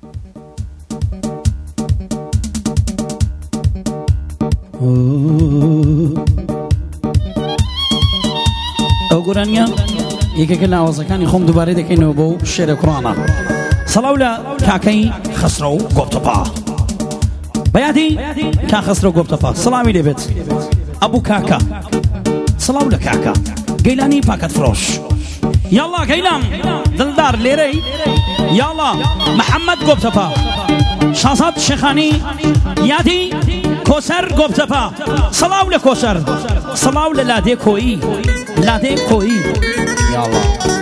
ئەو گۆرانیە یەکێکە لە ئاوازەکانی خۆم دووبارەی دەکەینەوە بۆ شێرە کوڕانە. سەڵاو لە کاکەی خەسرە و گۆبتەپا بەیادی کا خەسرە و گۆبتەپا سڵاوی لێبێت ئەبوو کاکە سڵاو لە کاکە گەیلانی پاکەت فرۆش یاڵا گەیلان دڵدار لێرەی یاڵا محەممەد گۆبتەپا شازاد شێخانی یادی کۆسەر گۆبتەپا سڵاو لە کۆسەر سڵاو لە لادێ کۆیی لادێ کۆیی یاڵا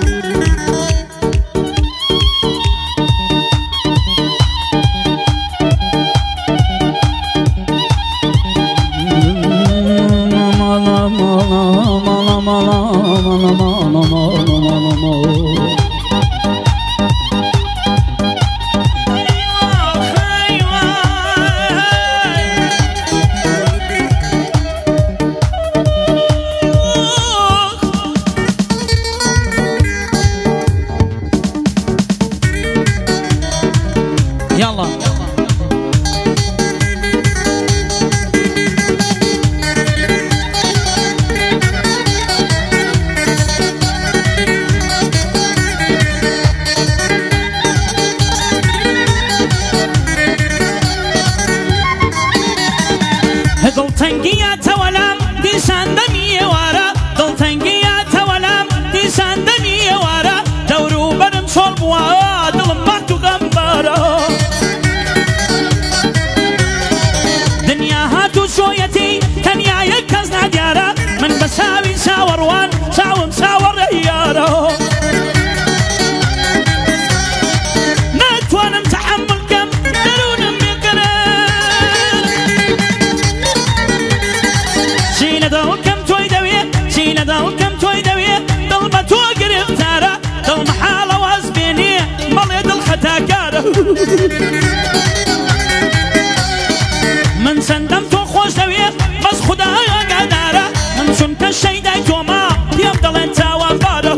من سندم تو خوش دوید بس خدا قدره من چون که شیدای تو ما دیم دلن تاوان باره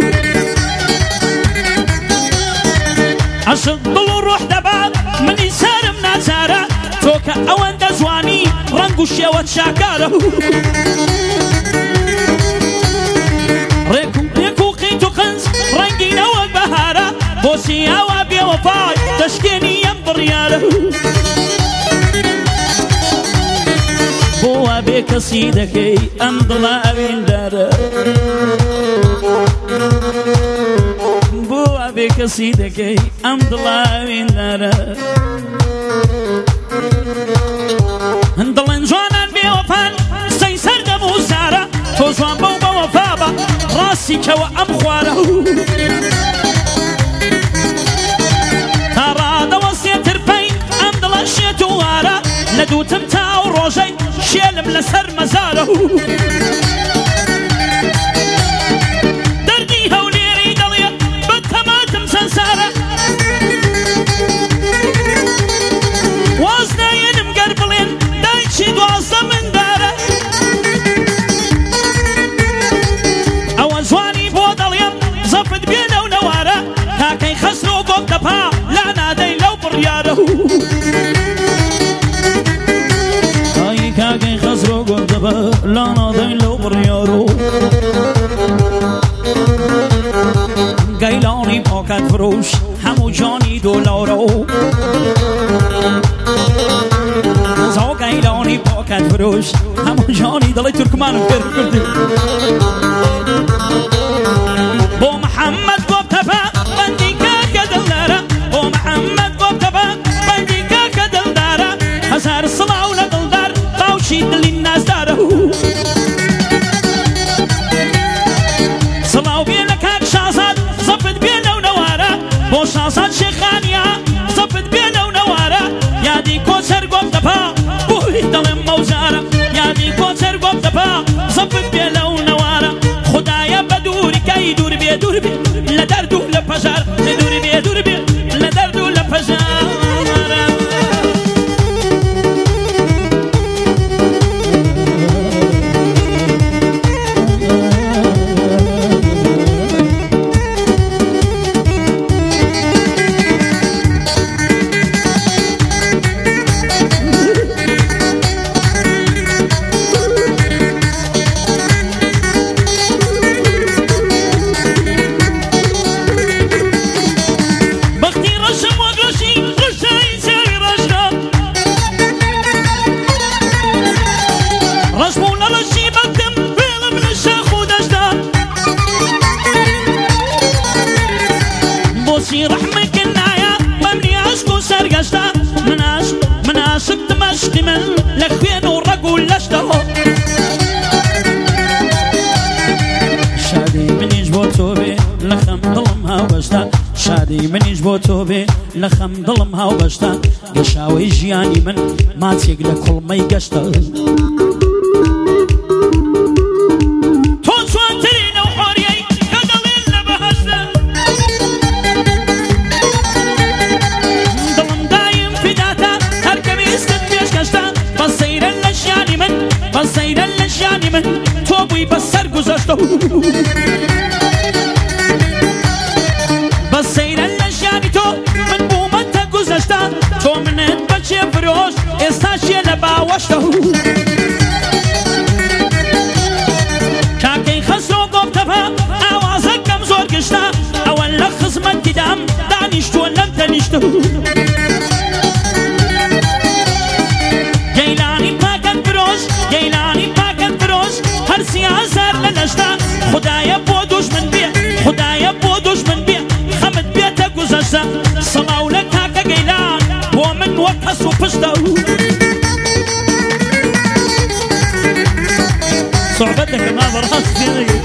عشق دل و روح دباد منی سرم نزاره تو که اوان دزوانی رنگ و شیوت شاکاره ریکو قیتو خنز رنگی نوک بهاره بوسی هوا بی وفای تشکینی یم بریاره بوا بکسی دکی ام دلا اوین داره بوا بکسی دکی ام دلا اوین داره دلن جوانان بی وفان سی سرد موزاره تو جوان بو با وفا با راسی که و ام خواره ندوتم تاو روجي شيلم لسر مزاره دردي هوليري دليا بتماتم سنساره وازناين مقربلين دايتشي دوازة من داره اوزواني بودليا زفت بينا ونواره كاكي خسرو قبطبها لا نادي لو برياره كاكي خسرو قبطبها لا نادي لو برياره قيلاني باكت فروش همو جاني دولارو زو قيلاني باكت فروش همو جاني دلي تركمان بكردي بو محمد قبطبها بندي كاكا دلدارا بو محمد قبطبها بندي كاكا دلدارا هزار الصلاة ولا دلدار طاوشي دلي الناس داره صلاة بينا كاك شازاد زفت بينا ونوارا بو شازاد شيخانيا زفت بينا ونوارا يادي كوسر قبطبها بوي دلم موزارا يادي كوسر قبطبها زفت بينا ونوارا خدايا بدوري كي دور بي لدردو لفجار دور بي لدردو لفجار عشقی من لە خوێن و ڕەگ و لەشتەوە شادی منیش بۆ تۆ بێ لە خەم دڵم هاوبەشتا شادی منیش بۆ تۆ بێ لە خەم دڵم هاوبەشتا گەشاوەی ژیانی من ماچێک لە کوڵمەی گەشتە بەسەیرە لە ژیانی من تۆ بووی بەسەر گوزەشتە بەسەیرە لە ژیانی تۆ من بوومەتە گوزەشتە تۆ منت بەچێ فرۆش ئێستاشیە لە باوەشتە کاکەی خەسرۆ گۆبتەپە ئاوازەکەم زۆر گشتە ئەوە لە خزمەتیدام دانیشتووە لەم تەنیشتە گەیلانی پاکەت فرۆش هەرسی هەزار لە لەشتا خودایە بۆ دوژمن بێ خودایە بۆ دوژمن بێ خەمت بێتە گوزەشتە سەڵاو لە کاکە گەیلان بۆ من وەک هەس و پشتە صحبەت دەکەم بەڕاست پێنەگەی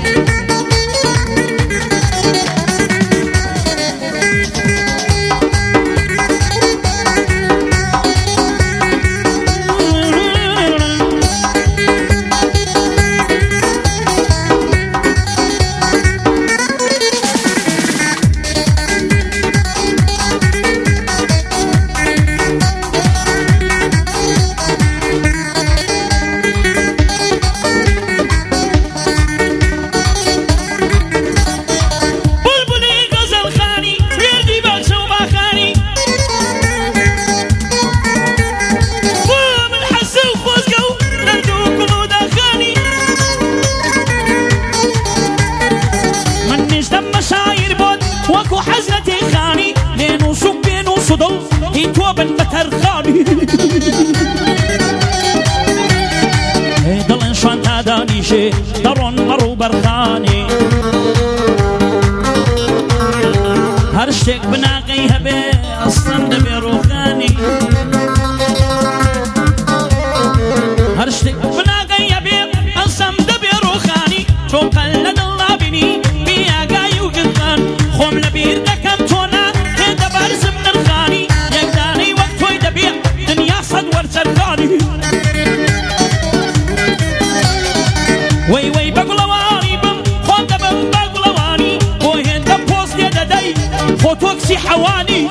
تۆ بن بەتەرخانی دڵێن شوان تا دانیشێ دەڕۆن مەڕ و بەرخانی هەر شتێک بناقەی هەبێ ئەسڵەن دەبێ ڕۆخانی هەر شتێک بناقەی هەبێ ئەسڵەن دەبێ ڕۆخانی تۆ قەل لە دڵ نابینی بیاگای و گرخان خۆم لە بیر دەکەم تۆ نا هێندە بەرزم نرخانی وەی وەی بەگوڵەوانی بم خۆم دەبم بەگوڵەوانی بۆ هێندە پۆست لێ دەدەی خۆ تۆکسی حەوانی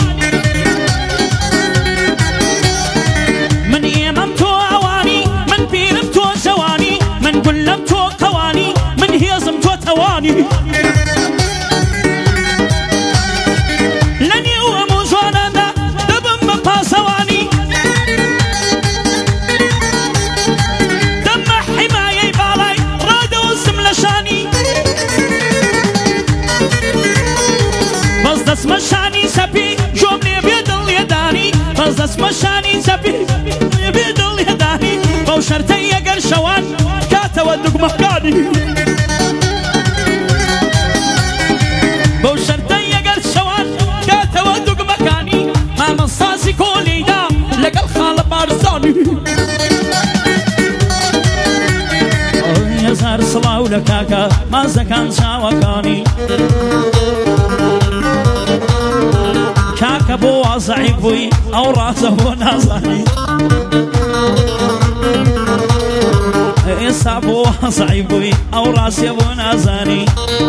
من ئێمەم تۆ ئەوانی من پیرم تۆ جەوانی من گولەم تۆ قەوانی من هێزم تۆ تەوانی لە نێو هەموو جواناندا دەبم بە پاسەوانی دەسمە شانی سەپی جۆم لێ بێ دڵ لێدانی بەس دەسمە شانی سەپی لێ بێ دڵ لێدانی بەو شەرتەی ئەگەر شەوان کاتەوە دوگمەکانی بەو شەرتەی ئەگەر شەوان کاتەوە دوگمەکانی مامەستاسی کۆلەیدا لەگەڵ خاڵە بارزانی هەزار سڵاو لە کاکە مازەکان چاوەکانی کاکە بۆ وازعی بووی ئەو ڕازە بۆ نازانی ئێستا بۆ وازعی بووی ئەو ڕاستیە بۆ نازانی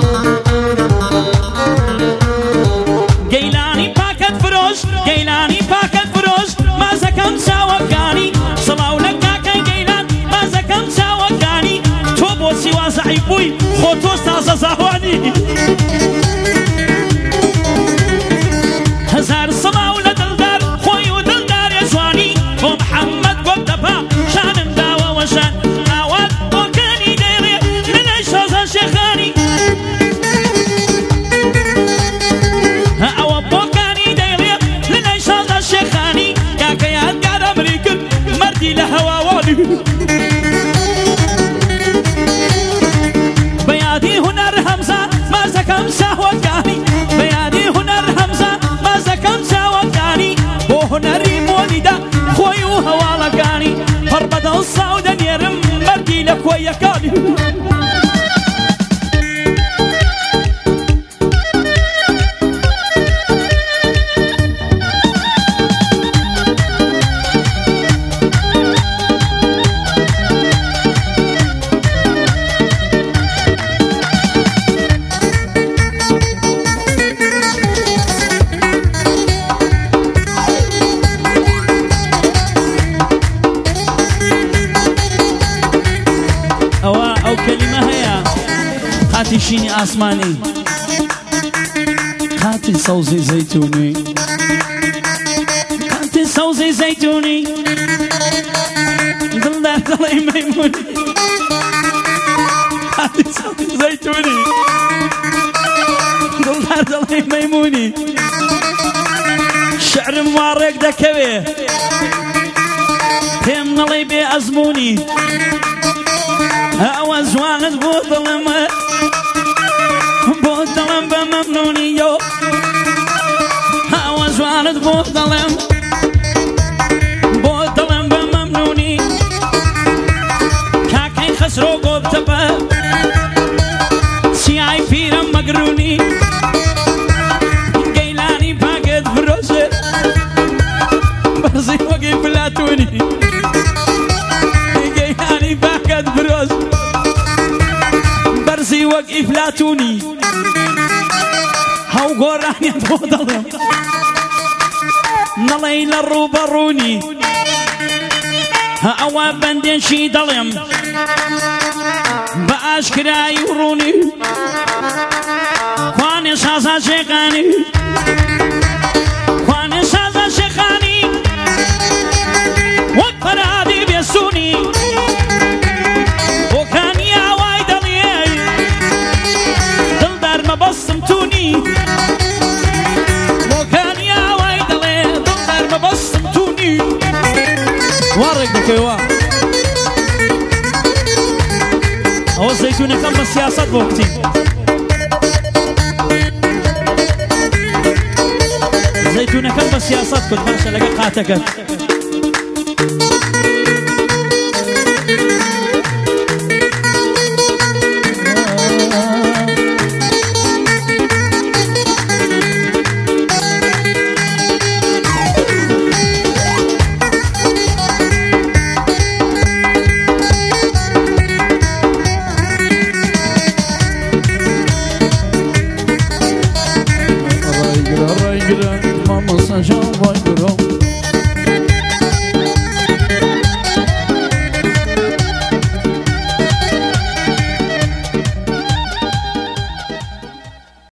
گەیلانی پاکەت فرۆش گەیلانی پاکەت فرۆش مازەکەم چاوەکانی سڵاو لە کاکە گەیلان مازەکەم چاوەکانی تۆ بۆچی وازعی بووی خۆ تۆش تازە زاوانی هەزار سڵاو لە دڵدار خۆی و دڵدارێ جوانی بۆ محەممەد گۆبتەپە شانم داوەوە شان ئاوات بۆکانی دەیڕێ لەلای شازە شێخانی ئەوە بۆکانی دەیڕێ لەلای شازە شێخانی کاکە یادگار ئەمری کرد مەردی لە هەواوانی بەیادی هونەر هەمزە هەیەکانی شيني آسماني قاتل صوزي زيتوني قاتل صوزي زيتوني دلدار دلي ميموني قاتل صوزي زيتوني دلدار دلي ميموني شعر موارق دكوي تيم نلي بي أزموني هوا زوانت بوظلمه بوظلم بممنوني يو هوا زوانت بوظلم بممنوني كاكين خسرو قبتبه سياي فيرم مقروني قيلاني باقد فروسه برزي وقي فلاتوني قيلاني باقد فروسه برزي وقي فلاتوني هاو قراني بوضلم نلين الروبروني هاو بندين شي دلم باشكراي وروني خواني سازا شيخاني خواني سازا شيخاني وقفرادي بيسوني وكاني هواي دلي دلدار ما بصمتوني وكاني هواي دلي دلدار ما بصمتوني وارق دكيوا هو زيتوني كم بالسياسات بوقتي زيتوني كم بالسياسات كنت ماشي لقى قاتك